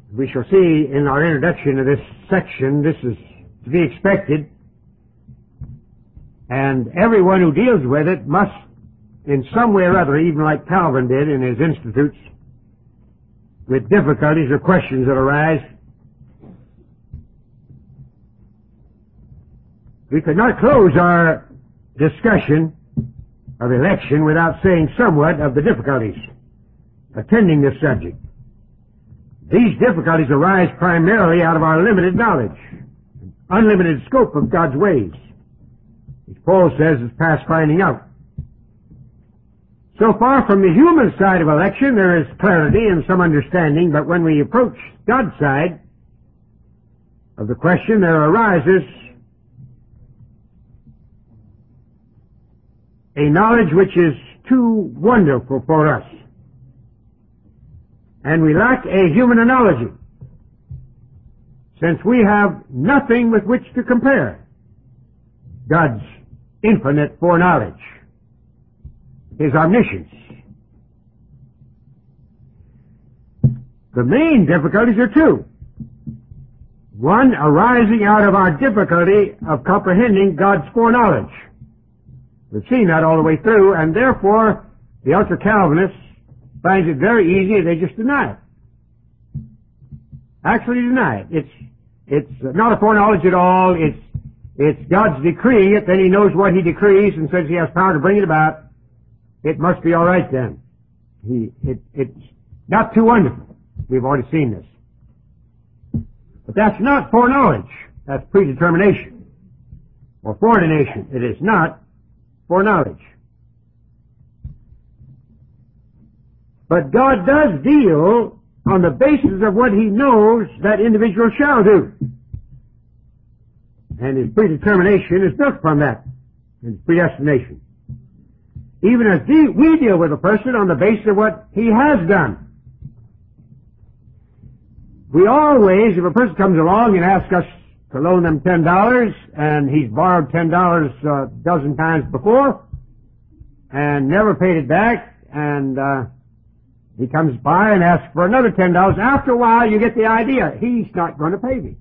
We shall see in our introduction to this section, this is to be expected, and everyone who deals with it must, in some way or other, even like Calvin did in his Institutes, with difficulties or questions that arise. We could not close our discussion of election without saying somewhat of the difficulties attending this subject. These difficulties arise primarily out of our limited knowledge, unlimited scope of God's ways, which Paul says is past finding out. So far from the human side of election, there is clarity and some understanding, but when we approach God's side of the question, there arises a knowledge which is too wonderful for us. And we lack a human analogy, since we have nothing with which to compare God's infinite foreknowledge, His omniscience. The main difficulties are two. One, arising out of our difficulty of comprehending God's foreknowledge. We've seen that all the way through, and therefore the ultra-Calvinists finds it very easy, they just deny it. Actually deny it. It's not a foreknowledge at all, it's God's decreeing it, then He knows what He decrees and says He has power to bring it about. It must be all right then. It's not too wonderful. We've already seen this. But that's not foreknowledge. That's predetermination or foreordination. It is not foreknowledge. But God does deal on the basis of what He knows that individual shall do. And His predetermination is built upon that, His predestination. Even as we deal with a person on the basis of what he has done. We always, if a person comes along and asks us to loan them $10, and he's borrowed $10 a dozen times before, and never paid it back, and he comes by and asks for another $10, after a while you get the idea, he's not going to pay me.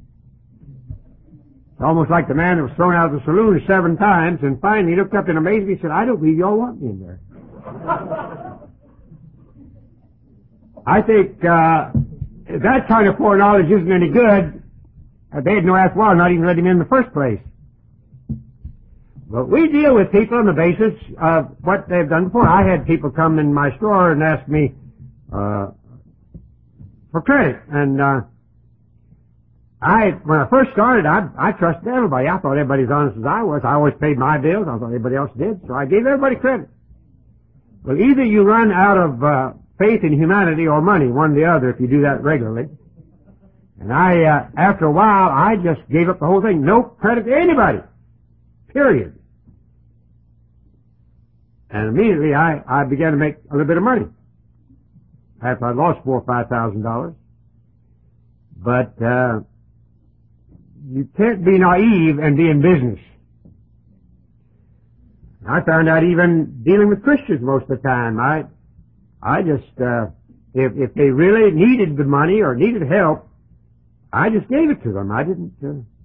It's almost like the man that was thrown out of the saloon 7 times, and finally he looked up in amazement and he said, I don't believe y'all want me in there. I think if that kind of foreknowledge isn't any good, they had no after all not even let him in the first place. But we deal with people on the basis of what they've done before. I had people come in my store and ask me for credit, and when I first started, I trusted everybody. I thought everybody as honest as I was. I always paid my bills. I thought everybody else did. So I gave everybody credit. Well, either you run out of faith in humanity or money, one or the other, if you do that regularly. And after a while, I just gave up the whole thing. No credit to anybody. Period. And immediately I began to make a little bit of money. After I lost $4,000 or $5,000. But you can't be naive and be in business. I found out even dealing with Christians most of the time. I just, if they really needed the money or needed help, I just gave it to them. I didn't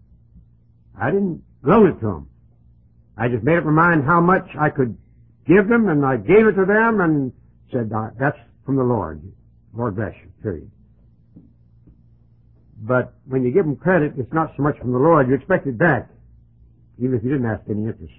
loan it to them. I just made up my mind how much I could give them, and I gave it to them and said, that's from the Lord. Lord bless you, period. But when you give them credit, it's not so much from the Lord. You expect it back, even if you didn't ask any interest.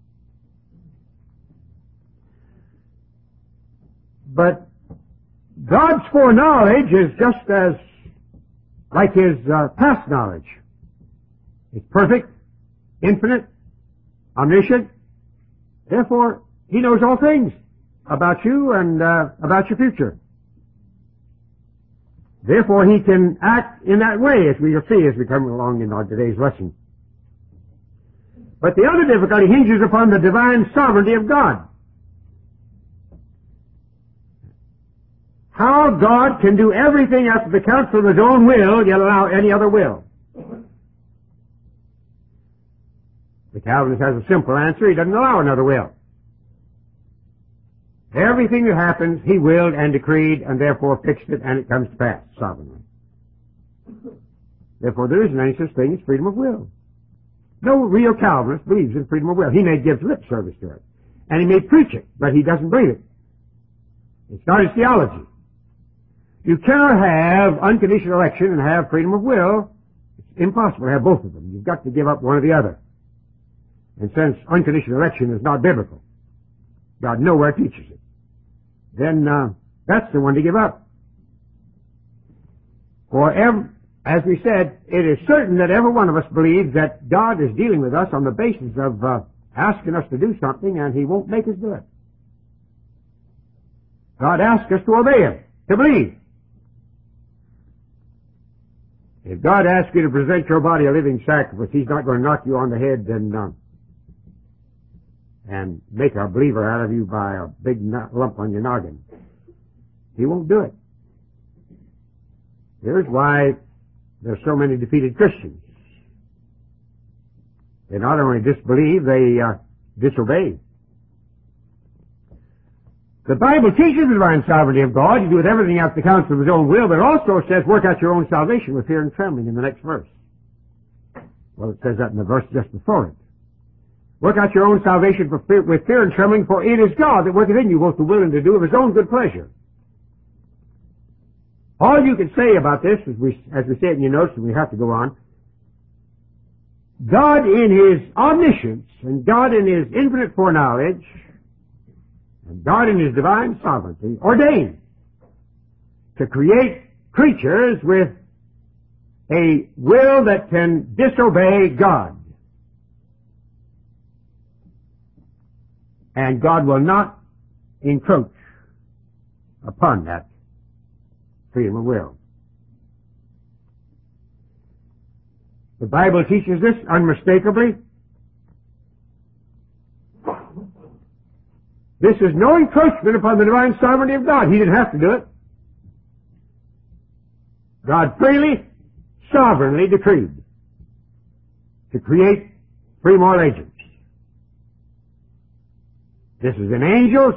But God's foreknowledge is just as like His past knowledge. It's perfect, infinite, omniscient. Therefore, He knows all things about you and about your future. Therefore, He can act in that way, as we will see as we come along in our today's lesson. But the other difficulty hinges upon the divine sovereignty of God. How God can do everything after the counsel of His own will, yet allow any other will. The Calvinist has a simple answer. He doesn't allow another will. Everything that happens, He willed and decreed, and therefore fixed it, and it comes to pass sovereignly. Therefore, there isn't any such thing as freedom of will. No real Calvinist believes in freedom of will. He may give lip service to it, and he may preach it, but he doesn't believe it. It's not his theology. You cannot have unconditional election and have freedom of will. It's impossible to have both of them. You've got to give up one or the other. And since unconditional election is not biblical, God nowhere teaches it, then that's the one to give up. For as we said, it is certain that every one of us believes that God is dealing with us on the basis of asking us to do something, and He won't make us do it. God asks us to obey Him, to believe. If God asks you to present your body a living sacrifice, He's not going to knock you on the head and make a believer out of you by a big lump on your noggin. He won't do it. Here's why there's so many defeated Christians. They not only disbelieve, they disobey. The Bible teaches the divine sovereignty of God. You do with everything after the counsel of His own will, but it also says, work out your own salvation with fear and trembling in the next verse. Well, it says that in the verse just before it. Work out your own salvation with fear and trembling, for it is God that worketh in you both to will and to do of His own good pleasure. All you can say about this, as we say it in your notes, and we have to go on, God in His omniscience, and God in His infinite foreknowledge, and God in His divine sovereignty, ordained to create creatures with a will that can disobey God. And God will not encroach upon that freedom of will. The Bible teaches this unmistakably. This is no encroachment upon the divine sovereignty of God. He didn't have to do it. God freely, sovereignly decreed to create free moral agents. This is in angels,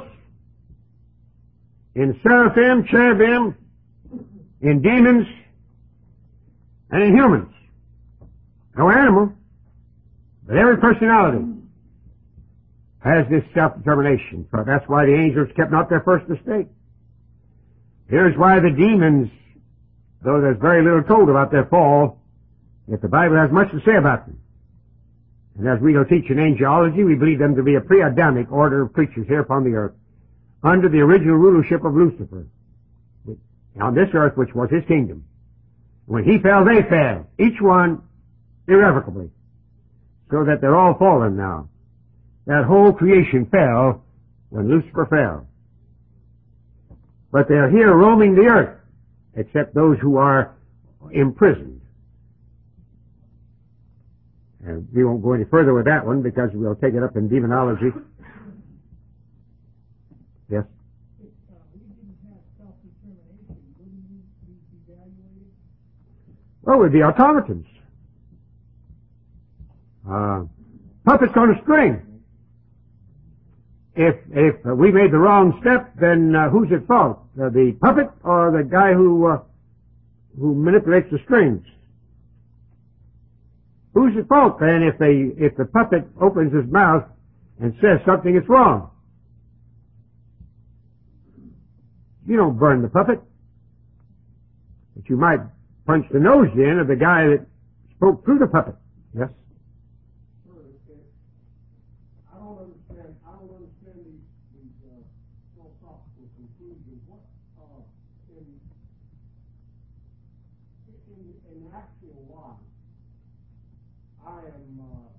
in seraphim, cherubim, in demons, and in humans. No animal, but every personality has this self-determination. So that's why the angels kept not their first estate. Here's why the demons, though there's very little told about their fall, yet the Bible has much to say about them. And as we will teach in angelology, we believe them to be a pre-Adamic order of creatures here upon the earth, under the original rulership of Lucifer, on this earth, which was his kingdom. When he fell, they fell, each one irrevocably, so that they're all fallen now. That whole creation fell when Lucifer fell. But they're here roaming the earth, except those who are imprisoned. And we won't go any further with that one because we'll take it up in demonology. Yes? Well, we'd be automatons. Puppets on a string. If we made the wrong step, then who's at fault? The puppet or the guy who manipulates the strings? Who's at fault then if the puppet opens his mouth and says something that's wrong? You don't burn the puppet, but you might punch the nose in of the guy that spoke through the puppet. Yes? I don't understand these philosophical conclusions. What in actual life, I am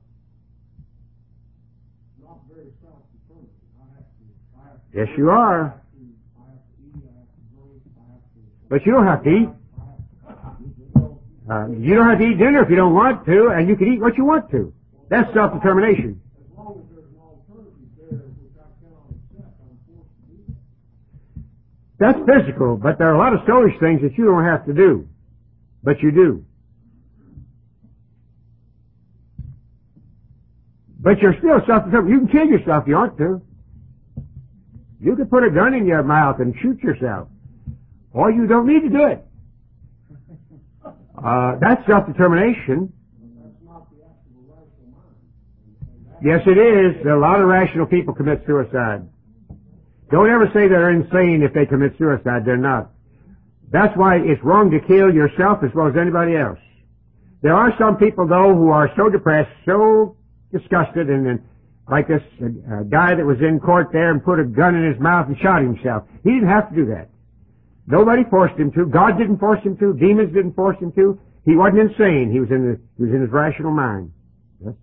not very self-determined. Yes, you are. I have to eat, I have to drink, I have to... But you don't have to eat. You don't have to eat dinner if you don't want to, and you can eat what you want to. That's self-determination. As long as there's an alternative there, which I cannot accept, I'm forced to do that. That's physical, but there are a lot of soulish things that you don't have to do. But you do. But you're still self-determined. You can kill yourself if you want to. You can put a gun in your mouth and shoot yourself. Or you don't need to do it. That's self-determination. That's not the actual rational mind. Yes, it is. A lot of rational people commit suicide. Don't ever say they're insane if they commit suicide. They're not. That's why it's wrong to kill yourself as well as anybody else. There are some people, though, who are so depressed, so disgusted, and like this guy that was in court there and put a gun in his mouth and shot himself. He didn't have to do that. Nobody forced him to. God didn't force him to. Demons didn't force him to. He wasn't insane. He was in his rational mind. Yes?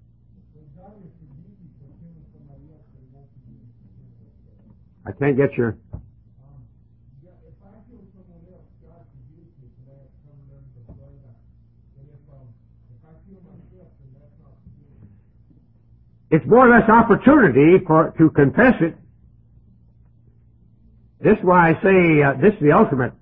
I can't get your... If I kill someone else, God forgives me for that, coming under the blood. And if I kill myself, then that's not forgiven. It's more or less opportunity to confess it. This is why I say this is the ultimate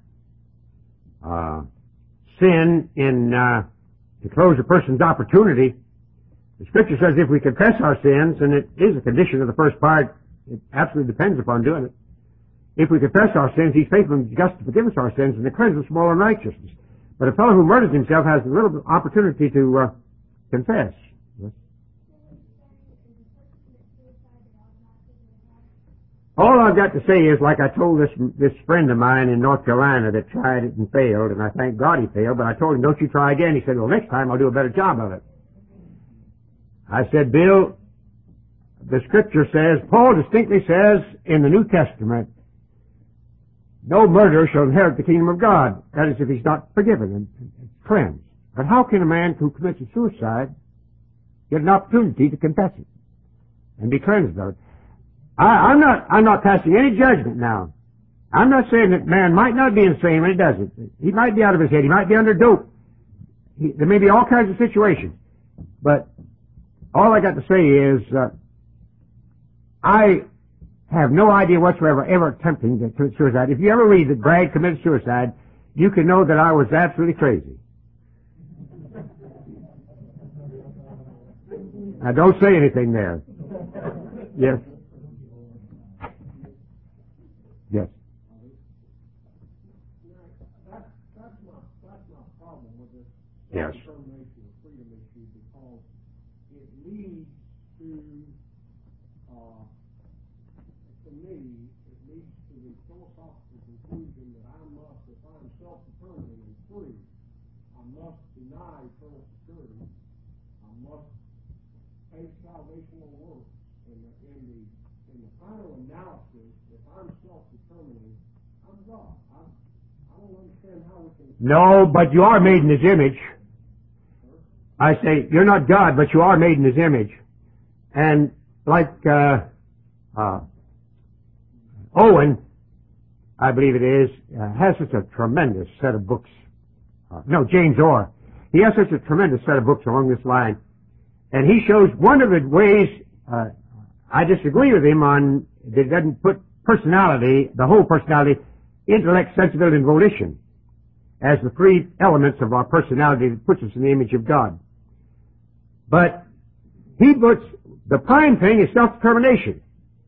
sin to close a person's opportunity. The Scripture says if we confess our sins, and it is a condition of the first part, it absolutely depends upon doing it. If we confess our sins, He's faithful and just to forgive us our sins and to cleanse us from all unrighteousness. But a fellow who murders himself has a little opportunity to confess. All I've got to say is, like I told this friend of mine in North Carolina that tried it and failed, and I thank God he failed, but I told him, don't you try again. He said, well, next time I'll do a better job of it. I said, Bill, the Scripture says, Paul distinctly says in the New Testament, no murderer shall inherit the kingdom of God. That is, if he's not forgiven and cleansed. But how can a man who commits a suicide get an opportunity to confess it and be cleansed of it? I'm not passing any judgment now. I'm not saying that man might not be insane when he does it. He might be out of his head. He might be under dope. There may be all kinds of situations. But all I got to say is, I have no idea whatsoever ever attempting to commit suicide. If you ever read that Bragg committed suicide, you can know that I was absolutely crazy. Now don't say anything there. Yes. Yes. That's my problem with this Yes. determination of freedom issue, because it leads to me, it leads to the philosophical conclusion that I must, if I'm self-determined and free, I must deny eternal security. I must face salvational works. In the final analysis, if I'm self-determining, I'm God. I don't understand how we can... No, but you are made in His image. I say, you're not God, but you are made in His image. And like Owen, I believe it is, has such a tremendous set of books. James Orr. He has such a tremendous set of books along this line. And he shows one of the ways, I disagree with him on, that it doesn't put personality, the whole personality, intellect, sensibility, and volition, as the three elements of our personality that puts us in the image of God. But he puts, the prime thing is self-determination.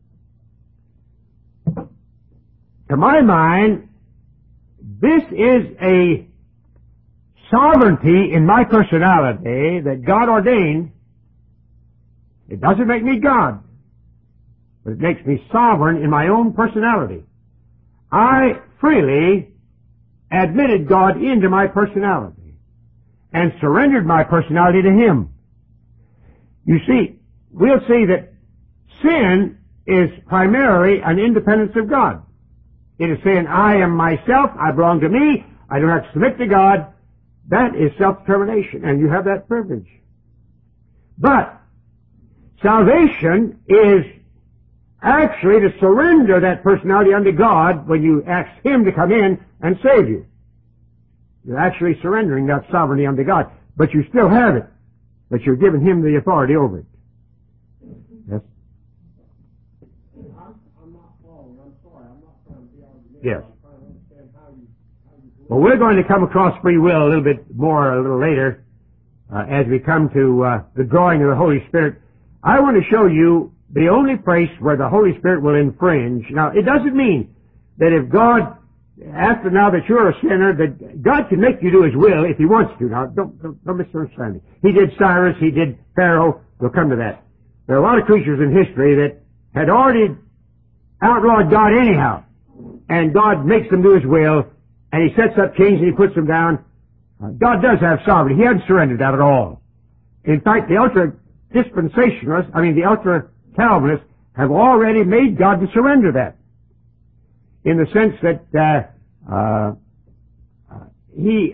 To my mind, this is a sovereignty in my personality that God ordained. It doesn't make me God, but it makes me sovereign in my own personality. I freely admitted God into my personality and surrendered my personality to Him. You see, we'll see that sin is primarily an independence of God. It is saying, I am myself, I belong to me, I don't have to submit to God. That is self-determination, and you have that privilege. But salvation is actually to surrender that personality unto God when you ask Him to come in and save you. You're actually surrendering that sovereignty unto God. But you still have it. But you're giving Him the authority over it. Yes? I'm not following. I'm sorry. I'm not trying to be argumentative. Yes. I'm trying to understand how you Well, we're going to come across free will a little bit more a little later as we come to the drawing of the Holy Spirit. I want to show you the only place where the Holy Spirit will infringe. Now, it doesn't mean that if God after now that you're a sinner, that God can make you do His will if He wants to. Now, don't misunderstand me. He did Cyrus, He did Pharaoh. We'll come to that. There are a lot of creatures in history that had already outlawed God anyhow, and God makes them do His will, and He sets up kings and He puts them down. God does have sovereignty. He hasn't surrendered that at all. In fact, the ultra-dispensationalists, the ultra-Calvinists, have already made God to surrender that, in the sense that He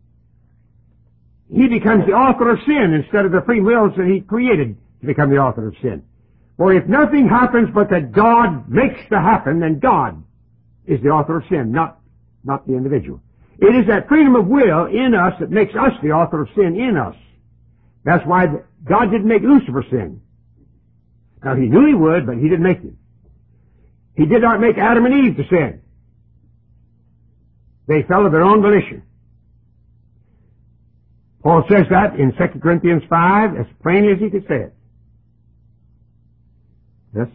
becomes the author of sin instead of the free wills that He created to become the author of sin. For if nothing happens but that God makes to happen, then God is the author of sin, not the individual. It is that freedom of will in us that makes us the author of sin in us. That's why God didn't make Lucifer sin. Now, He knew He would, but He didn't make him. He did not make Adam and Eve to sin. They fell of their own volition. Paul says that in 2 Corinthians 5 as plainly as he could say it. Yes?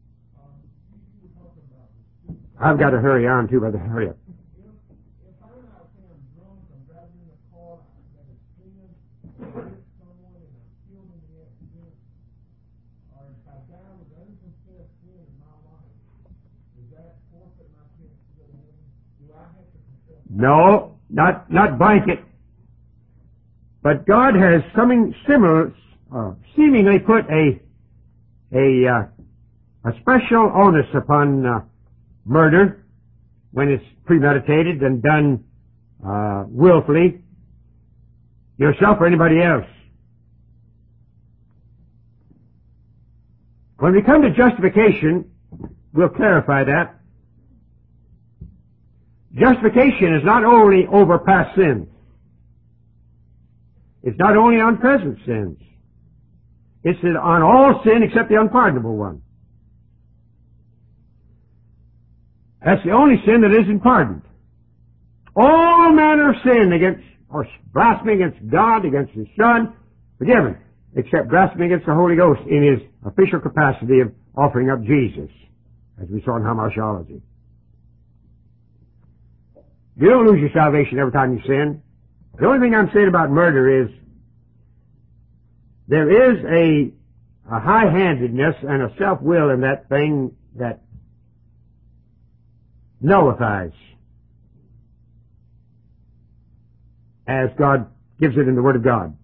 I've got to hurry on too, brother. Hurry up. If I'm out there, I'm drunk, I'm driving in a car, that is sin, I hit someone and I'm killed in the accident, or if I die with unconfessed sin in my life, does that forfeit my chance to go to heaven? Do I have to confess? No, not blanket. But God has something similar, seemingly put a special onus upon murder when it's premeditated and done willfully, yourself or anybody else. When we come to justification, we'll clarify that. Justification is not only over past sins. It's not only on present sins. It's on all sin except the unpardonable one. That's the only sin that isn't pardoned. All manner of sin against, or blasphemy against God, against His Son, forgiven, except blasphemy against the Holy Ghost in His official capacity of offering up Jesus, as we saw in hamartiology. You don't lose your salvation every time you sin. The only thing I'm saying about murder is there is a high-handedness and a self-will in that thing that nullifies, as God gives it in the Word of God,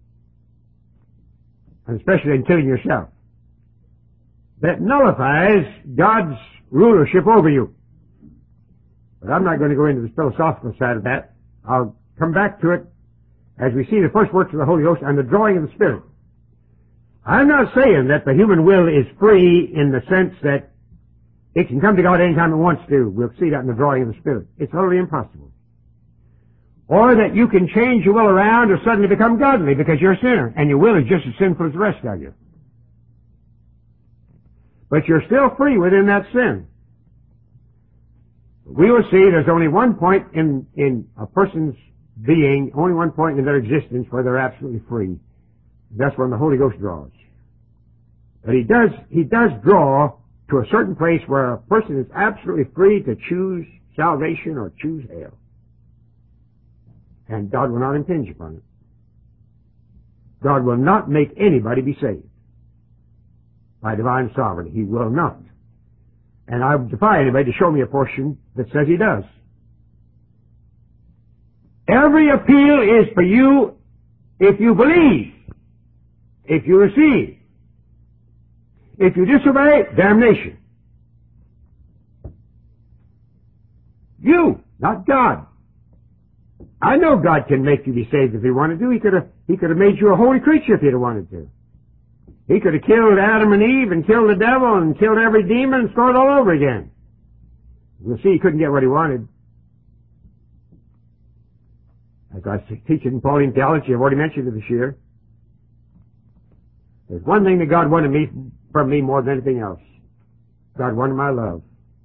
and especially in killing yourself. That nullifies God's rulership over you. But I'm not going to go into the philosophical side of that. I'll come back to it as we see the first works of the Holy Ghost and the drawing of the Spirit. I'm not saying that the human will is free in the sense that it can come to God anytime it wants to. We'll see that in the drawing of the Spirit. It's totally impossible. Or that you can change your will around or suddenly become godly because you're a sinner, and your will is just as sinful as the rest of you. But you're still free within that sin. We will see there's only one point in a person's being, only one point in their existence where they're absolutely free. That's when the Holy Ghost draws. But He does draw to a certain place where a person is absolutely free to choose salvation or choose hell. And God will not impinge upon it. God will not make anybody be saved by divine sovereignty. He will not. And I defy anybody to show me a portion that says He does. Every appeal is for you if you believe, if you receive. If you disobey, damnation. You, not God. I know God can make you be saved if He wanted to. He could have made you a holy creature if He'd have wanted to. He could have killed Adam and Eve and killed the devil and killed every demon and started all over again. We'll see He couldn't get what He wanted. As I teach in Pauline theology, I've already mentioned it this year. There's one thing that God wanted from me more than anything else. God wanted my love.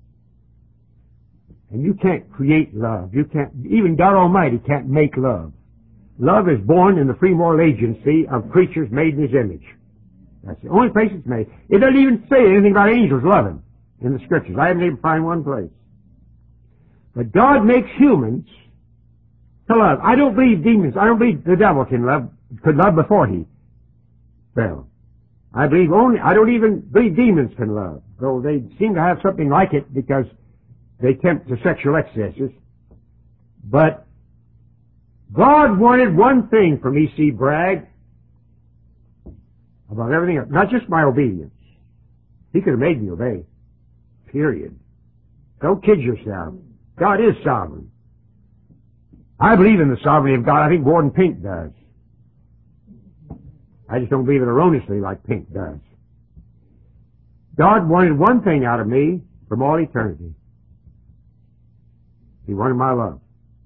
And you can't create love. You can't, even God Almighty can't make love. Love is born in the free moral agency of creatures made in His image. That's the only place it's made. It doesn't even say anything about angels loving in the Scriptures. I haven't even found one place. But God makes humans to love. I don't believe demons. I don't believe the devil could love before he fell. I don't even believe demons can love, though they seem to have something like it because they tempt to sexual excesses. But God wanted one thing from E.C. Bragg above everything else, not just my obedience. He could have made me obey. Period. Don't kid yourself. God is sovereign. I believe in the sovereignty of God. I think Warden Pink does. I just don't believe it erroneously like Pink does. God wanted one thing out of me from all eternity. He wanted my love.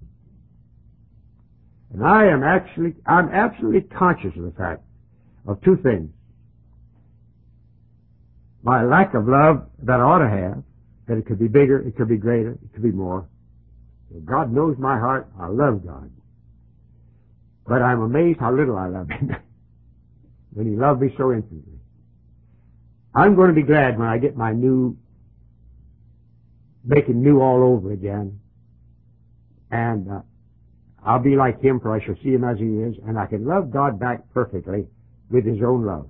And I'm absolutely conscious of the fact of two things. My lack of love that I ought to have, that it could be bigger, it could be greater, it could be more. God knows my heart. I love God. But I'm amazed how little I love Him when He loved me so infinitely. I'm going to be glad when I get my making new all over again. And I'll be like Him, for I shall see Him as He is, and I can love God back perfectly with His own love.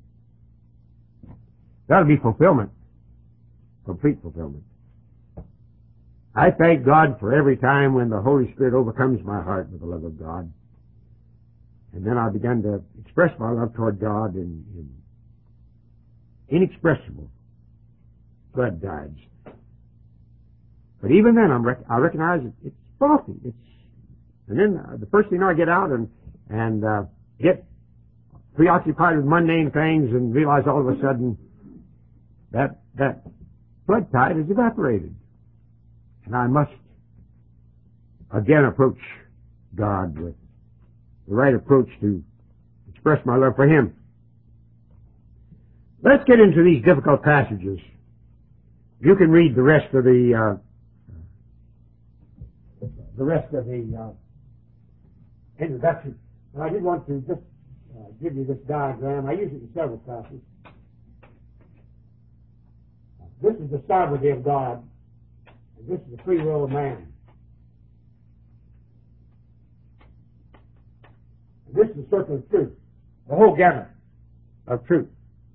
That'll be fulfillment. Complete fulfillment. I thank God for every time when the Holy Spirit overcomes my heart with the love of God. And then I begin to express my love toward God in inexpressible blood tides. But even then, I recognize it's faulty. And then the first thing I get out and get preoccupied with mundane things and realize all of a sudden that flood tide is evaporated. And I must again approach God with the right approach to express my love for Him. Let's get into these difficult passages. You can read the rest of the introduction. And I did want to just give you this diagram. I use it in several classes. This is the sovereignty of God. And this is the free will of man. And this is the circle of truth. The whole gamut of truth.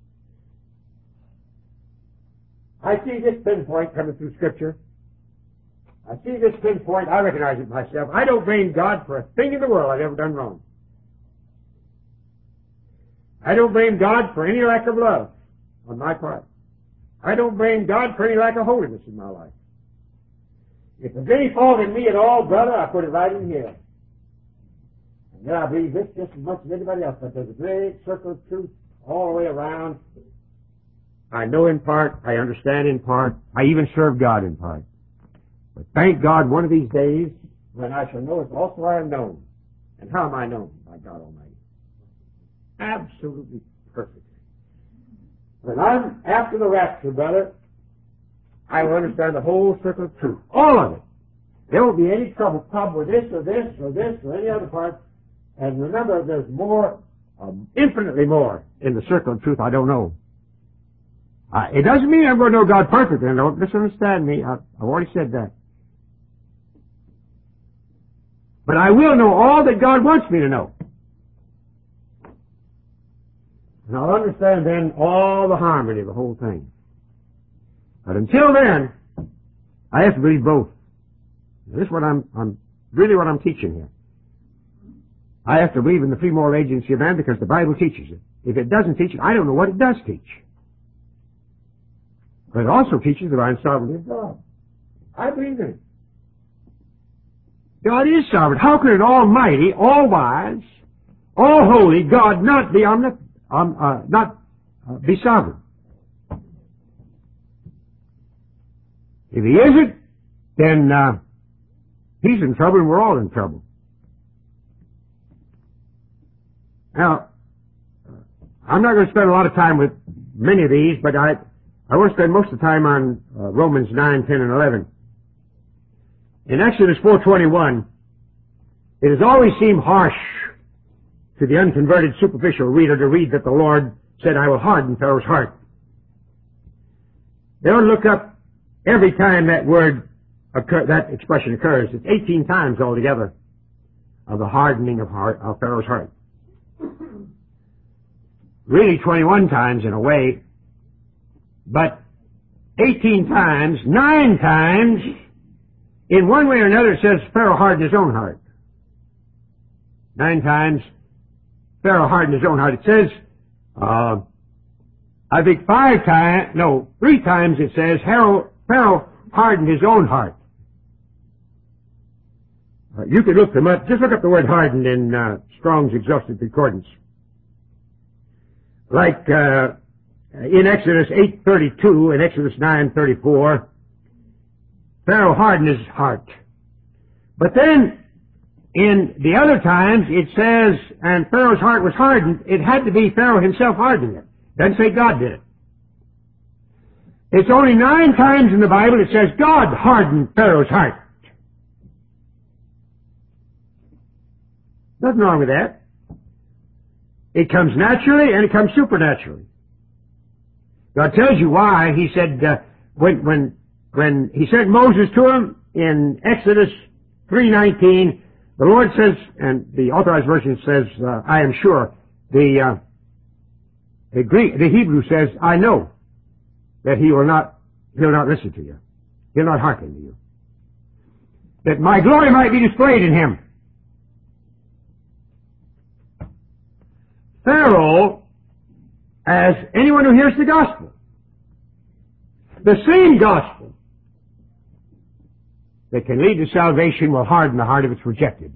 I see this pinpoint coming through Scripture. I see this pinpoint. I recognize it myself. I don't blame God for a thing in the world I've ever done wrong. I don't blame God for any lack of love on my part. I don't blame God for any lack of holiness in my life. If there's any fault in me at all, brother, I put it right in here. And then I believe this just as much as anybody else, but there's a great circle of truth all the way around. I know in part, I understand in part, I even serve God in part. But thank God one of these days, when I shall know it also I am known. And how am I known? By God Almighty. Absolutely perfect. When I'm after the rapture, brother, I will understand the whole circle of truth. All of it. There won't be any problem with this or this or this or any other part. And remember, there's more, infinitely more in the circle of truth I don't know. It doesn't mean I'm going to know God perfectly. Don't misunderstand me. I've already said that. But I will know all that God wants me to know. And I'll understand then all the harmony of the whole thing. But until then, I have to believe both. This is what I'm really what I'm teaching here. I have to believe in the free moral agency of man because the Bible teaches it. If it doesn't teach it, I don't know what it does teach. But it also teaches the divine sovereignty of God. I believe in it. God is sovereign. How could an almighty, all-wise, all-holy God not be be sovereign? If He isn't, then He's in trouble and we're all in trouble. Now, I'm not going to spend a lot of time with many of these, but I want to spend most of the time on Romans 9, 10, and 11. In Exodus 4:21, it has always seemed harsh to the unconverted superficial reader to read that the Lord said, I will harden Pharaoh's heart. They'll look up every time that word that expression occurs. It's 18 times altogether of the hardening of Pharaoh's heart. Really 21 times in a way, but 18 times, 9 times, in one way or another it says Pharaoh hardened his own heart. 9 times Pharaoh hardened his own heart. It says, I think 3 times it says Pharaoh hardened his own heart. You could look them up. Just look up the word hardened in Strong's Exhaustive Concordance. Like in Exodus 8:32 and Exodus 9:34, Pharaoh hardened his heart. But then in the other times it says, and Pharaoh's heart was hardened. It had to be Pharaoh himself hardening it. Doesn't say God did it. It's only 9 times in the Bible it says God hardened Pharaoh's heart. Nothing wrong with that. It comes naturally and it comes supernaturally. God tells you why. He said, when He sent Moses to him in Exodus 3:19, the Lord says, and the Authorized Version says, I am sure. The Hebrew says, I know that he'll not listen to you. He'll not hearken to you. That my glory might be displayed in him. Pharaoh, as anyone who hears the gospel, the same gospel that can lead to salvation will harden the heart if it's rejected.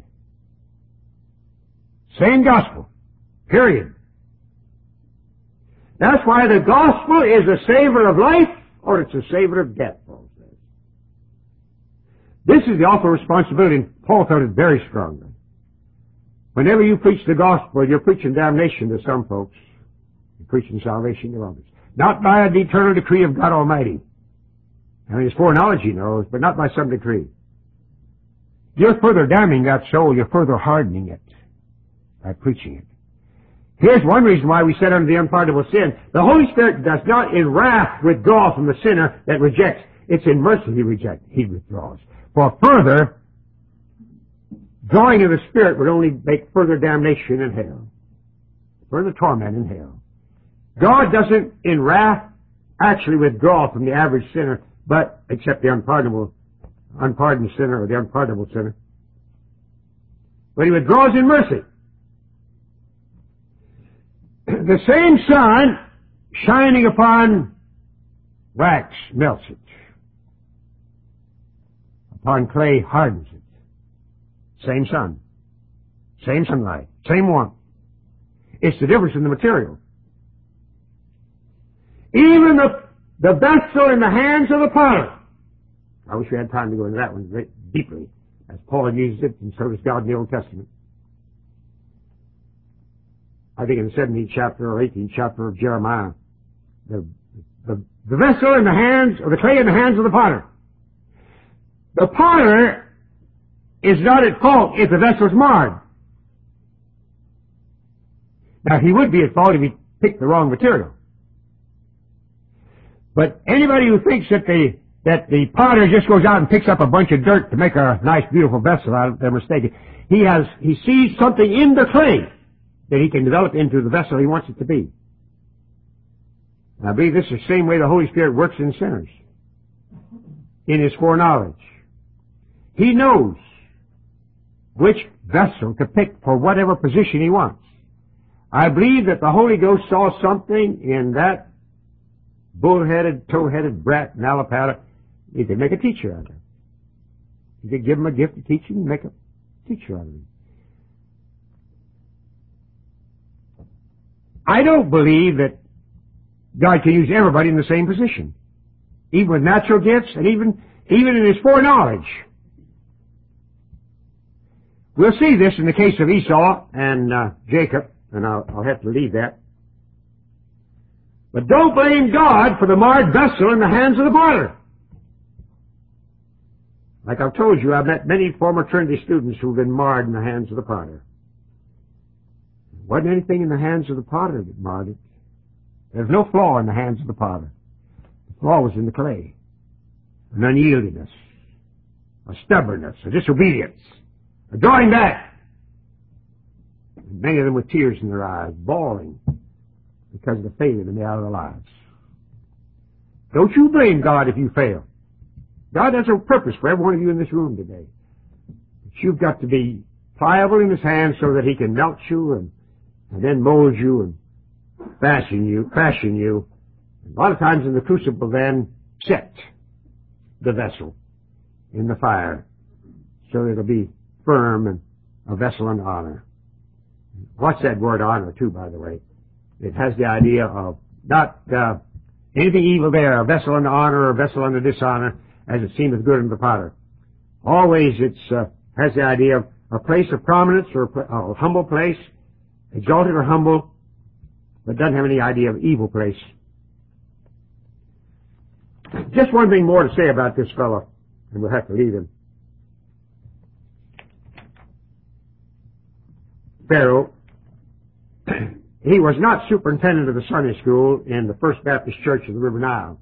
Same gospel. Period. That's why the gospel is a savor of life or it's a savor of death, Paul says. This is the awful responsibility, and Paul felt it very strongly. Whenever you preach the gospel, you're preaching damnation to some folks. You're preaching salvation to others. Not by an eternal decree of God Almighty. I mean, it's foreknowledge, he knows, but not by some decree. You're further damning that soul. You're further hardening it by preaching it. Here's one reason why we said under the unpardonable sin. The Holy Spirit does not in wrath withdraw from the sinner that rejects. It's in mercy he withdraws. For further drawing of the Spirit would only make further damnation in hell. Further torment in hell. God doesn't in wrath actually withdraw from the average sinner, but except the unpardoned sinner or the unpardonable sinner. But he withdraws in mercy. The same sun shining upon wax melts it. Upon clay hardens it. Same sun. Same sunlight. Same warmth. It's the difference in the material. Even the vessel in the hands of the potter. I wish we had time to go into that one very deeply, as Paul uses it, and so does God in the Old Testament. I think in the 17th chapter or 18th chapter of Jeremiah, the vessel in the hands, or the clay in the hands of the potter. The potter is not at fault if the vessel is marred. Now, he would be at fault if he picked the wrong material. But anybody who thinks that the potter just goes out and picks up a bunch of dirt to make a nice, beautiful vessel out of it, they're mistaken. He sees something in the clay that he can develop into the vessel he wants it to be. And I believe this is the same way the Holy Spirit works in sinners, in his foreknowledge. He knows which vessel to pick for whatever position he wants. I believe that the Holy Ghost saw something in that bull-headed, toe-headed brat in Alabama. He could make a teacher out of him. He could give him a gift of teaching and make a teacher out of him. I don't believe that God can use everybody in the same position, even with natural gifts and even in his foreknowledge. We'll see this in the case of Esau and Jacob, and I'll have to leave that. But don't blame God for the marred vessel in the hands of the potter. Like I've told you, I've met many former Trinity students who've been marred in the hands of the potter. Wasn't anything in the hands of the potter that marred it. There's no flaw in the hands of the potter. The flaw was in the clay. An unyieldiness. a stubbornness, a disobedience, a drawing back. And many of them with tears in their eyes, bawling because of the failure in out of their lives. Don't you blame God if you fail. God has a purpose for every one of you in this room today. But you've got to be pliable in His hands so that He can melt you and then mold you and fashion you. A lot of times in the crucible then, set the vessel in the fire so that it'll be firm and a vessel unto honor. What's that word honor too, by the way? It has the idea of not anything evil there, a vessel unto honor or a vessel unto dishonor, as it seemeth good unto the potter. Always it has the idea of a place of prominence or a humble place, exalted or humble, but doesn't have any idea of evil place. Just one thing more to say about this fellow, and we'll have to leave him. Pharaoh, he was not superintendent of the Sunday school in the First Baptist Church of the River Nile.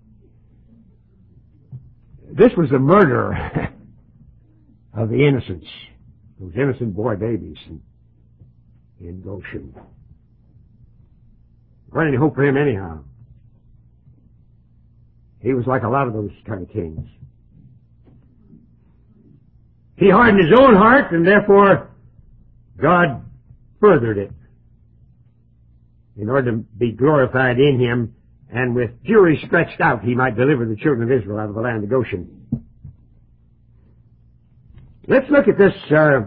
This was the murderer of the innocents, those innocent boy babies in Goshen. Wasn't any hope for him anyhow. He was like a lot of those kind of kings. He hardened his own heart, and therefore God furthered it in order to be glorified in him, and with fury stretched out he might deliver the children of Israel out of the land of Goshen. Let's look at this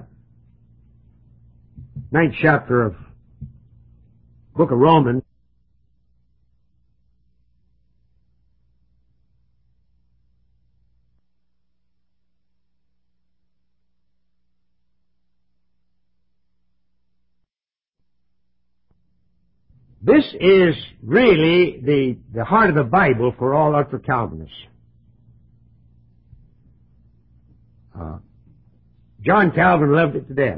9th chapter of book of Romans. This is really the heart of the Bible for all ultra-Calvinists. John Calvin loved it to death,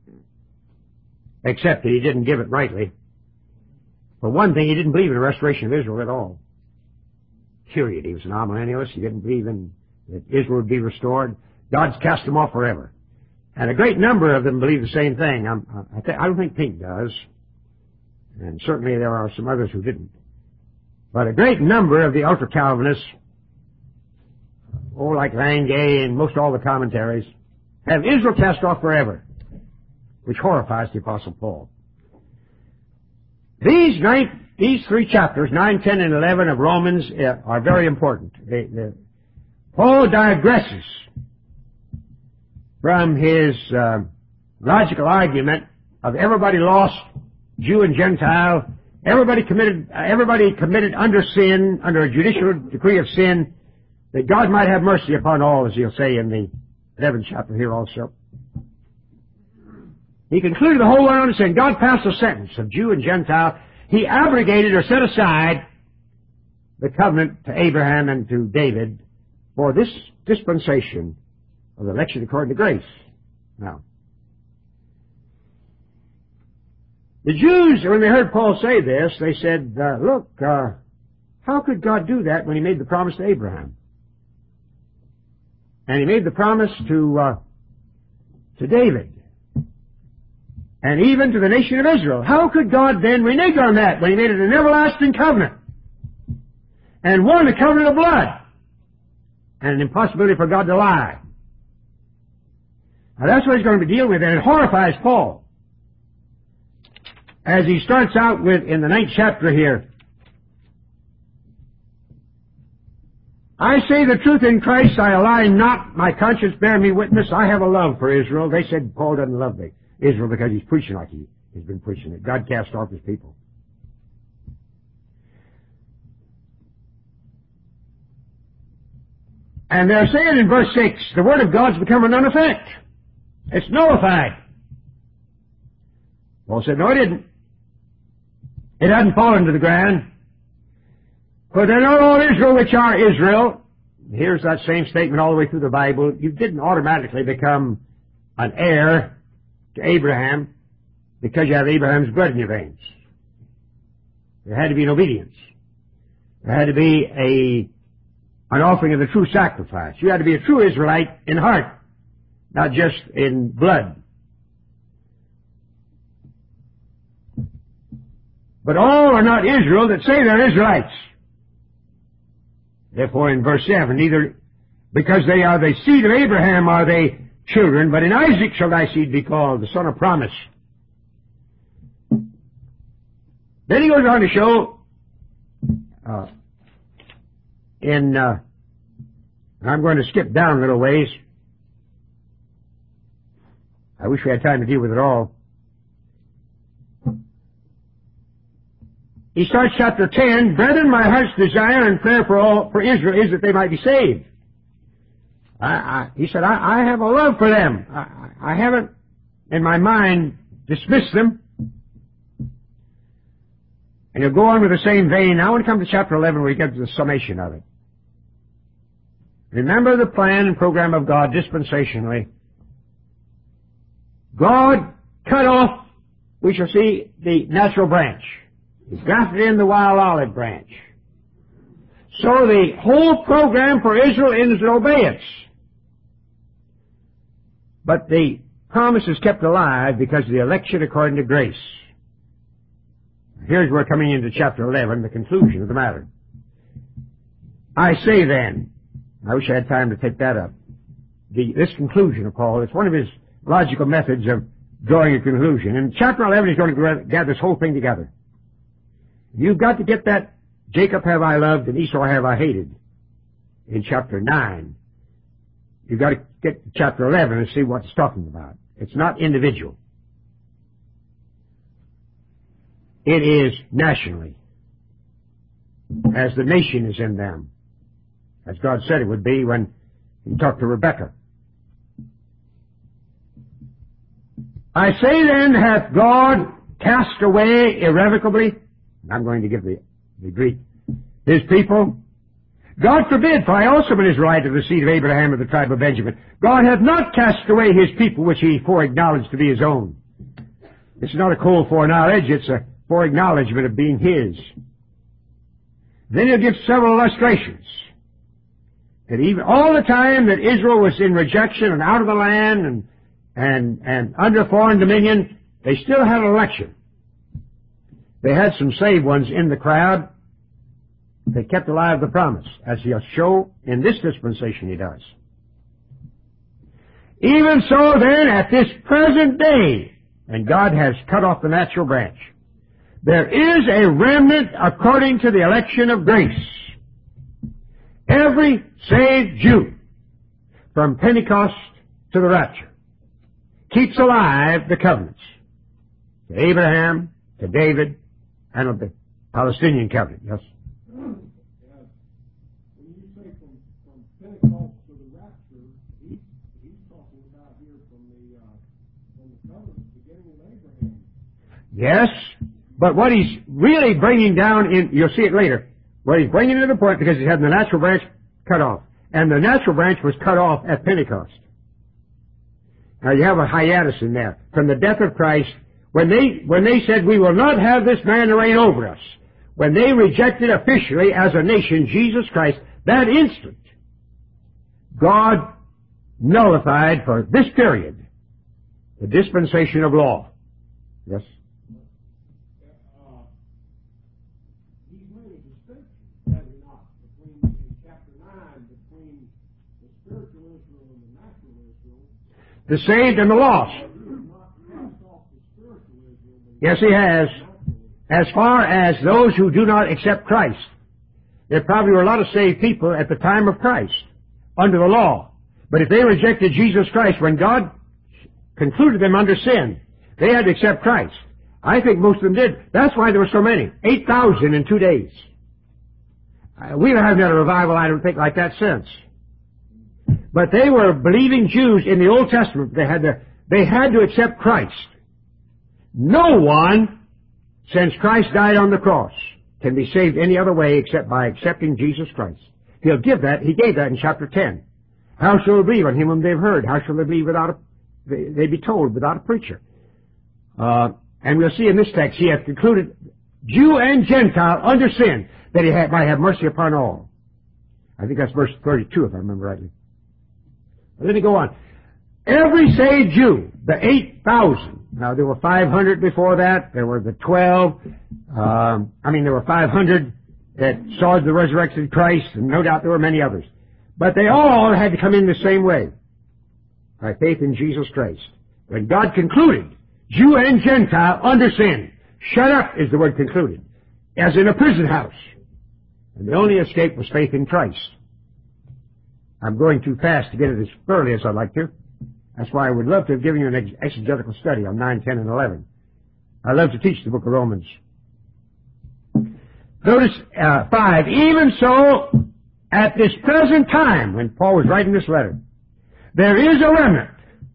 except that he didn't give it rightly. For one thing, he didn't believe in the restoration of Israel at all. Period. He was an amillennialist. He didn't believe in that Israel would be restored. God's cast them off forever. And a great number of them believe the same thing. I don't think Pink does. And certainly there are some others who didn't. But a great number of the ultra-Calvinists, like Langay and most all the commentaries, have Israel cast off forever, which horrifies the Apostle Paul. These 3 chapters, 9, 10, and 11 of Romans, are very important. Paul digresses from his logical argument of everybody lost, Jew and Gentile, everybody committed under sin, under a judicial decree of sin, that God might have mercy upon all, as he'll say in the 11th chapter here also. He concluded the whole way on saying God passed a sentence of Jew and Gentile. He abrogated or set aside the covenant to Abraham and to David for this dispensation of election according to grace. Now, the Jews, when they heard Paul say this, they said, look, how could God do that when he made the promise to Abraham? And he made the promise to David. And even to the nation of Israel. How could God then renege on that when he made it an everlasting covenant? And one, a covenant of blood. And an impossibility for God to lie. Now that's what he's going to be dealing with, and it horrifies Paul. As he starts out with, in the 9th chapter here, I say the truth in Christ, I lie not, my conscience bear me witness, I have a love for Israel. They said Paul doesn't love Israel because he's preaching like he's been preaching it. God cast off his people. And they're saying in verse 6, the Word of God's become a none effect. It's nullified. Paul said, no, it didn't. It hadn't fallen to the ground. For they're not all Israel which are Israel. Here's that same statement all the way through the Bible. You didn't automatically become an heir to Abraham because you have Abraham's blood in your veins. There had to be an obedience. There had to be an offering of the true sacrifice. You had to be a true Israelite in heart, not just in blood. But all are not Israel that say they're Israelites. Therefore, in verse 7, neither because they are the seed of Abraham are they children, but in Isaac shall thy seed be called, the son of promise. Then he goes on to show I'm going to skip down a little ways. I wish we had time to deal with it all. He starts chapter 10, Brethren, my heart's desire and prayer for Israel is that they might be saved. He said, I have a love for them. I haven't, in my mind, dismissed them. And he'll go on with the same vein. Now when we come to chapter 11, we get to the summation of it. Remember the plan and program of God dispensationally. God cut off, we shall see, the natural branch. He grafted in the wild olive branch. So the whole program for Israel is in obeyance. But the promise is kept alive because of the election according to grace. Here's where coming into chapter 11, the conclusion of the matter. I say then, I wish I had time to take that up. This conclusion of Paul, it's one of his logical methods of drawing a conclusion. In chapter 11, he's going to gather this whole thing together. You've got to get that Jacob have I loved and Esau have I hated in chapter 9. You've got to get to chapter 11 and see what it's talking about. It's not individual. It is nationally, as the nation is in them, as God said it would be when he talked to Rebekah. I say then, hath God cast away irrevocably? I'm going to give the Greek. His people? God forbid, for I also am an Israelite of the seed of Abraham of the tribe of Benjamin. God hath not cast away his people which he foreknowledged to be his own. It's not a cold foreknowledge, it's a foreknowledgement of being his. Then he'll give several illustrations. That even all the time that Israel was in rejection and out of the land and under foreign dominion, they still had an election. They had some saved ones in the crowd. They kept alive the promise, as he'll show in this dispensation he does. Even so then, at this present day, and God has cut off the natural branch, there is a remnant according to the election of grace. Every saved Jew, from Pentecost to the rapture, keeps alive the covenants. To Abraham, to David, and of the Palestinian covenant. Yes? When you say from Pentecost to the rapture, he's talking about here from the covenant beginning with Abraham. Yes, but what he's really bringing down in, you'll see it later, what he's bringing to the point, because he's having the natural branch cut off. And the natural branch was cut off at Pentecost. Now you have a hiatus in there. From the death of Christ, when they said, we will not have this man to reign over us, when they rejected officially as a nation Jesus Christ, that instant, God nullified for this period the dispensation of law. Yes? He's made a distinction, has he not, in chapter 9, between the spiritual Israel and the natural Israel. The saved and the lost. Yes, he has. As far as those who do not accept Christ, there probably were a lot of saved people at the time of Christ, under the law. But if they rejected Jesus Christ, when God concluded them under sin, they had to accept Christ. I think most of them did. That's why there were so many. 8,000 in 2 days. We haven't had a revival, I don't think, like that since. But they were believing Jews in the Old Testament. They had to accept Christ. No one, since Christ died on the cross, can be saved any other way except by accepting Jesus Christ. He gave that in chapter 10. How shall they believe on him whom they've heard? How shall they believe they be told without a preacher? And we'll see in this text, he hath concluded, Jew and Gentile under sin, that he might have mercy upon all. I think that's verse 32, if I remember rightly. But let me go on. Every saved Jew, the 8,000. Now, there were 500 before that. There were the 12. There were 500 that saw the resurrected Christ, and no doubt there were many others. But they all had to come in the same way, by faith in Jesus Christ. When God concluded, Jew and Gentile under sin, shut up is the word concluded, as in a prison house. And the only escape was faith in Christ. I'm going too fast to get it as thoroughly as I'd like to. That's why I would love to have given you an exegetical study on 9, 10, and 11. I love to teach the book of Romans. Notice 5. Even so, at this present time, when Paul was writing this letter, there is a remnant,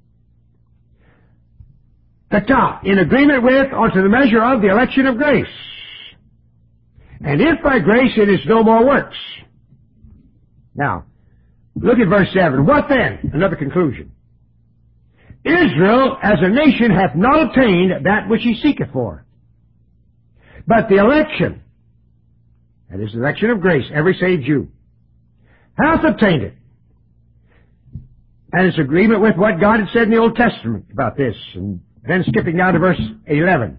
the top, in agreement with or to the measure of the election of grace. And if by grace it is no more works. Now, look at verse 7. What then? Another conclusion. Israel as a nation hath not obtained that which he seeketh for. But the election, that is the election of grace, every saved Jew, hath obtained it. And it's agreement with what God had said in the Old Testament about this. And then skipping down to verse 11.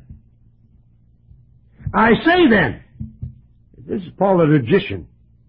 I say then, this is Paul the logician.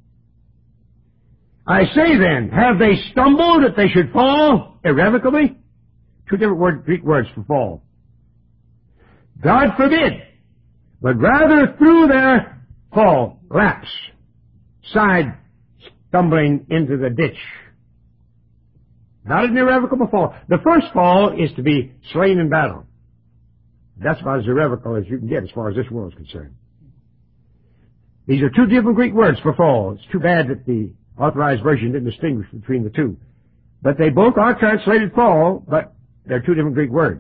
I say then, have they stumbled that they should fall irrevocably? Two different Greek words for fall. God forbid, but rather through their fall, lapse, side stumbling into the ditch. Not an irrevocable fall. The first fall is to be slain in battle. That's about as irrevocable as you can get as far as this world is concerned. These are two different Greek words for fall. It's too bad that the Authorized Version didn't distinguish between the two. But they both are translated fall, but they're two different Greek words.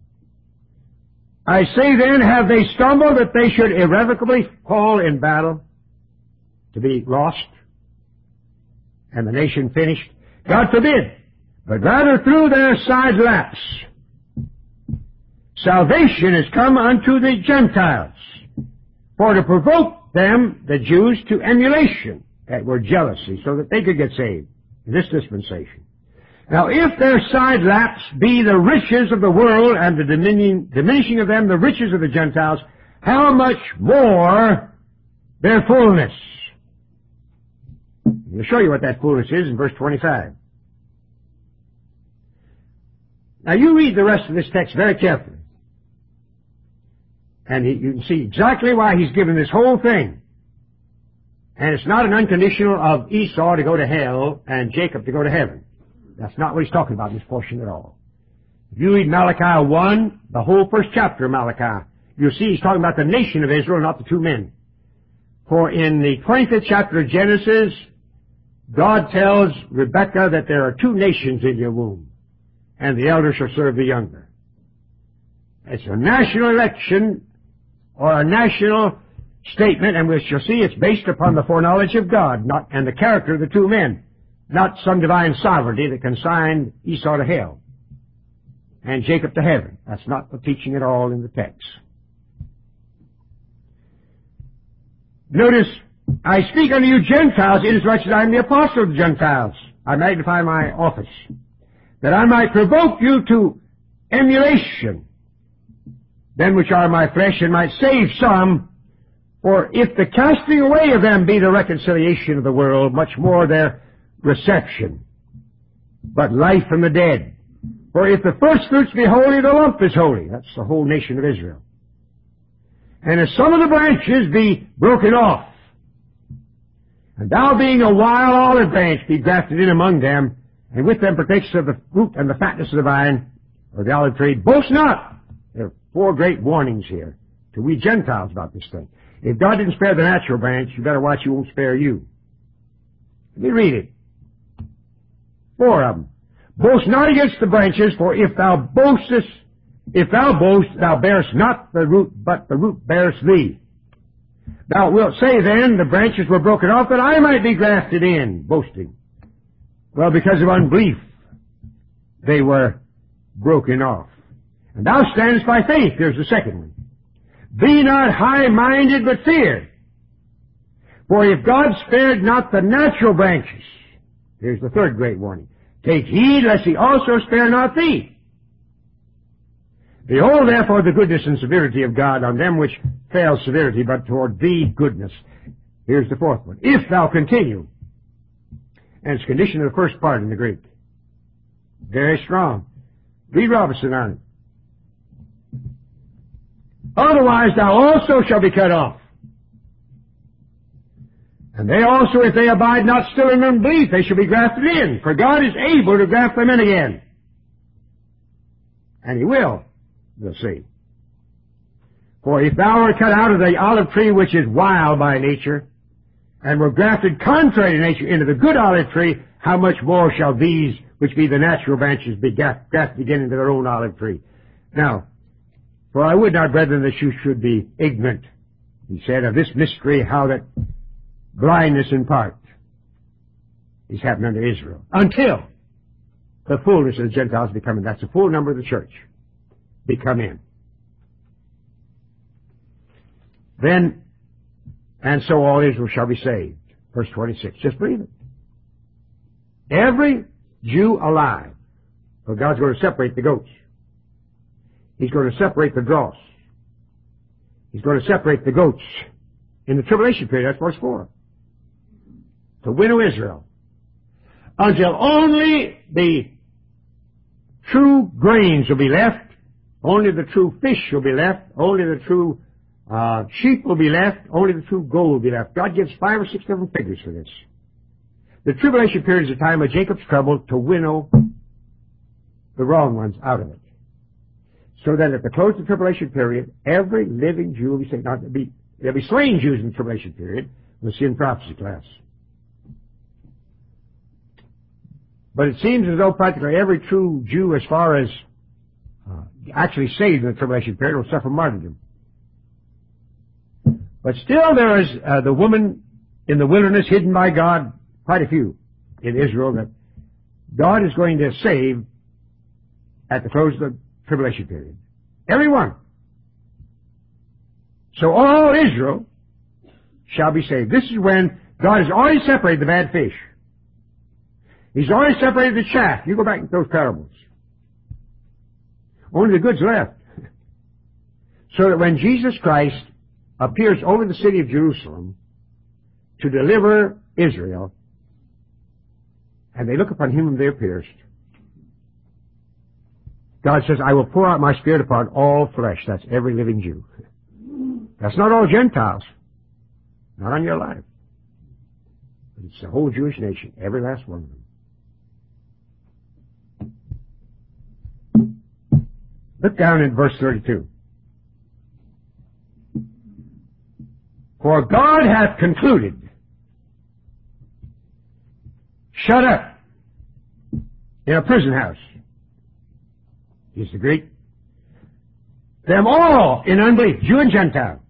I say then, have they stumbled that they should irrevocably fall in battle, to be lost, and the nation finished? God forbid, but rather through their side lapse, salvation is come unto the Gentiles, for to provoke them, the Jews, to emulation, that word jealousy, so that they could get saved in this dispensation. Now, if their side lapse be the riches of the world and the diminishing of them the riches of the Gentiles, how much more their fullness? I'll show you what that fullness is in verse 25. Now, you read the rest of this text very carefully. And you can see exactly why he's given this whole thing. And it's not an unconditional of Esau to go to hell and Jacob to go to heaven. That's not what he's talking about in this portion at all. If you read Malachi 1, the whole first chapter of Malachi, you'll see he's talking about the nation of Israel, not the two men. For in the 25th chapter of Genesis, God tells Rebekah that there are two nations in your womb, and the elder shall serve the younger. It's a national election, or a national statement, and we shall see it's based upon the foreknowledge of God, and the character of the two men. Not some divine sovereignty that consigned Esau to hell and Jacob to heaven. That's not the teaching at all in the text. Notice, I speak unto you Gentiles, inasmuch as I am the apostle of the Gentiles. I magnify my office, that I might provoke you to emulation, them which are my flesh, and might save some. For if the casting away of them be the reconciliation of the world, much more their reception, but life from the dead. For if the first fruits be holy, the lump is holy. That's the whole nation of Israel. And if some of the branches be broken off, and thou being a wild olive branch be grafted in among them, and with them partakest of the fruit and the fatness of the vine, or the olive tree, boast not. There are four great warnings here to we Gentiles about this thing. If God didn't spare the natural branch, you better watch he won't spare you. Let me read it. Four of them. Boast not against the branches, for if thou boast, thou bearest not the root, but the root bearest thee. Thou wilt say then, the branches were broken off that I might be grafted in, boasting. Well, because of unbelief, they were broken off. And thou standest by faith. Here's the second one. Be not high-minded, but fear. For if God spared not the natural branches, here's the third great warning, take heed lest he also spare not thee. Behold therefore the goodness and severity of God on them which fail severity, but toward thee goodness. Here's the fourth one. If thou continue. And it's condition of the first part in the Greek. Very strong. Read Robertson on it. Otherwise thou also shalt be cut off. And they also, if they abide not still in unbelief, they shall be grafted in. For God is able to graft them in again. And he will, we'll see. For if thou art cut out of the olive tree which is wild by nature, and were grafted contrary to nature into the good olive tree, how much more shall these, which be the natural branches, be grafted again into their own olive tree? Now, for I would not, brethren, that you should be ignorant, he said, of this mystery, how that blindness in part is happening unto Israel, until the fullness of the Gentiles be come in. That's the full number of the church be come in. Then, and so all Israel shall be saved. Verse 26. Just believe it. Every Jew alive. For God's going to separate the goats. He's going to separate the dross. He's going to separate the goats in the tribulation period. That's verse 4. To winnow Israel. Until only the true grains will be left. Only the true fish will be left. Only the true sheep will be left. Only the true gold will be left. God gives 5 or 6 different figures for this. The tribulation period is a time of Jacob's trouble to winnow the wrong ones out of it. So that at the close of the tribulation period, every living Jew will be saved. Now, there'll be slain Jews in the tribulation period. We'll see in prophecy class. But it seems as though practically every true Jew, as far as actually saved in the tribulation period, will suffer martyrdom. But still there is the woman in the wilderness hidden by God, quite a few in Israel, that God is going to save at the close of the tribulation period. Every one. So all Israel shall be saved. This is when God has already separated the bad fish. He's already separated the chaff. You go back to those parables. Only the good's left. So that when Jesus Christ appears over the city of Jerusalem to deliver Israel, and they look upon him whom they have pierced, God says, I will pour out my Spirit upon all flesh. That's every living Jew. That's not all Gentiles. Not on your life. But it's the whole Jewish nation. Every last one of them. Look down in verse 32. For God hath concluded, shut up in a prison house, is the Greek, them all in unbelief, Jew and Gentile,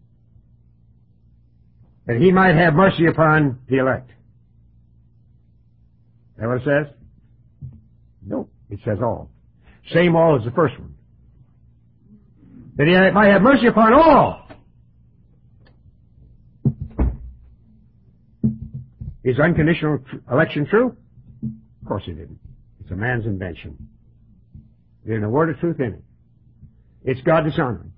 that he might have mercy upon the elect. Is that what it says? No, it says all. Same all as the first one. That he might have mercy upon all. Is unconditional election true? Of course it isn't. It's a man's invention. There's no word of truth in it. It's God dishonoring.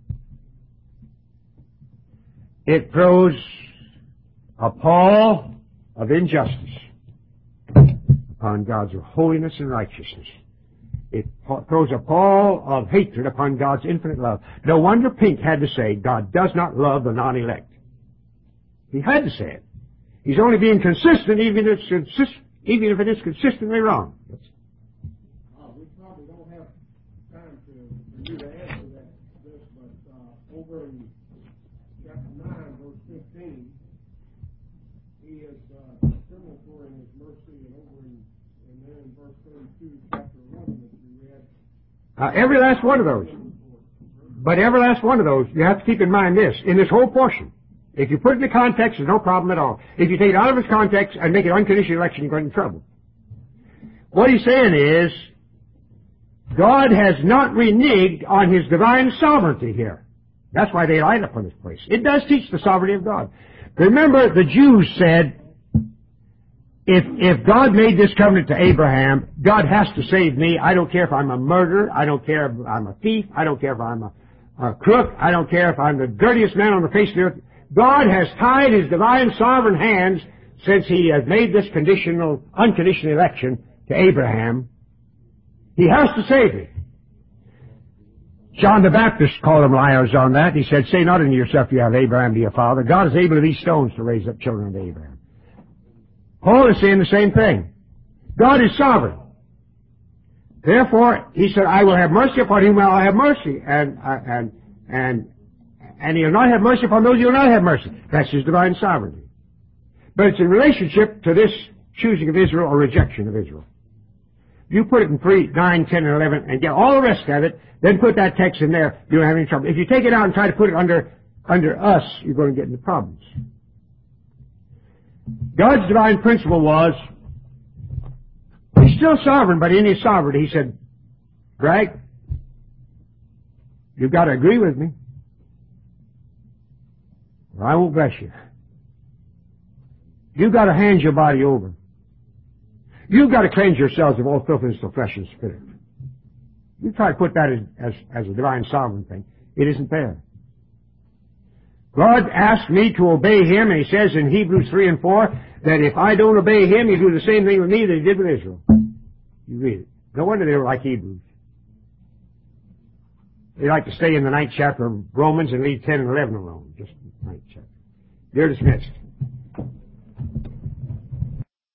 It throws a pall of injustice upon God's holiness and righteousness. It throws a pall of hatred upon God's infinite love. No wonder Pink had to say, God does not love the non-elect. He had to say it. He's only being consistent even if it is consistently wrong. We probably don't have time for you to answer this, but over in chapter 9, verse 15, he is discriminatory in his mercy, and then in verse 32, chapter 11 that we read. Every last one of those. But every last one of those, you have to keep in mind this, in this whole portion. If you put it in the context, there's no problem at all. If you take it out of its context and make it unconditional election, you're going to trouble. What he's saying is, God has not reneged on his divine sovereignty here. That's why they lined up on this place. It does teach the sovereignty of God. Remember, the Jews said, if God made this covenant to Abraham, God has to save me. I don't care if I'm a murderer. I don't care if I'm a thief. I don't care if I'm a crook. I don't care if I'm the dirtiest man on the face of the earth. God has tied His divine sovereign hands since He has made this unconditional election to Abraham. He has to save me. John the Baptist called them liars on that. He said, say not unto yourself, you have Abraham to your father. God is able of these stones to raise up children unto Abraham. Paul is saying the same thing. God is sovereign. Therefore, He said, I will have mercy upon whom I will have mercy. And He'll not have mercy upon those He will not have mercy. That's His divine sovereignty. But it's in relationship to this choosing of Israel or rejection of Israel. You put it in 3, 9, 10, and 11 and get all the rest of it, then put that text in there, you don't have any trouble. If you take it out and try to put it under us, you're going to get into problems. God's divine principle was, He's still sovereign, but in His sovereignty, He said, Greg, you've got to agree with me, or I won't bless you. You've got to hand your body over. You've got to cleanse yourselves of all filthiness of flesh and spirit. You try to put that as a divine sovereign thing. It isn't there. God asked me to obey Him, and He says in Hebrews 3 and 4 that if I don't obey Him, He'll do the same thing with me that He did with Israel. You read it. No wonder they were like Hebrews. They like to stay in the 9th chapter of Romans and leave 10 and 11 alone. Just the 9th chapter. They're dismissed.